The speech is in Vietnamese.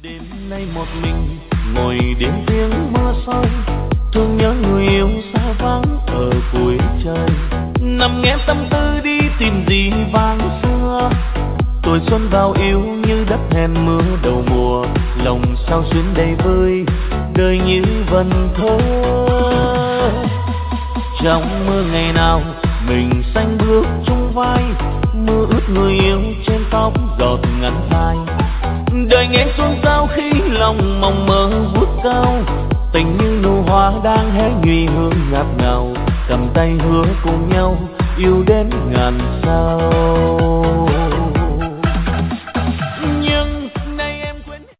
Đêm nay một mình ngồi đêm tiếng mưa rơi, thương nhớ người yêu xa vắng ở cuối trời. Nằm nghe tâm tư đi tìm gì vang xưa, tuổi xuân vào yêu như đất hẹn mưa đầu mùa. Lòng sao xuyến đầy vơi, đời như vần thơ. Trong mưa ngày nào mình xanh bước chung vai, mưa ướt người yêu trên tóc giọt ngắn dài. Đời nghe xuân sao khi lòng mong mơ vút cao, tình như nụ hoa đang hé nhụy hương ngát ngào. Cầm tay hứa cùng nhau yêu đến ngàn sao.